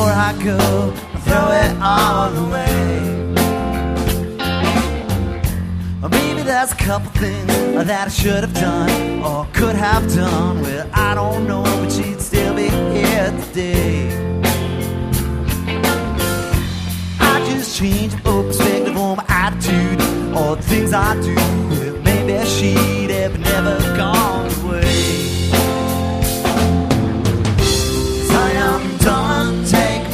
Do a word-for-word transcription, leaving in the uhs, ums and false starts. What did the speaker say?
before I go, throw it all away. Or maybe there's a couple things that I should have done or could have done. Well, I don't know, but she'd still be here today. I just change up perspective on my attitude or the things I do.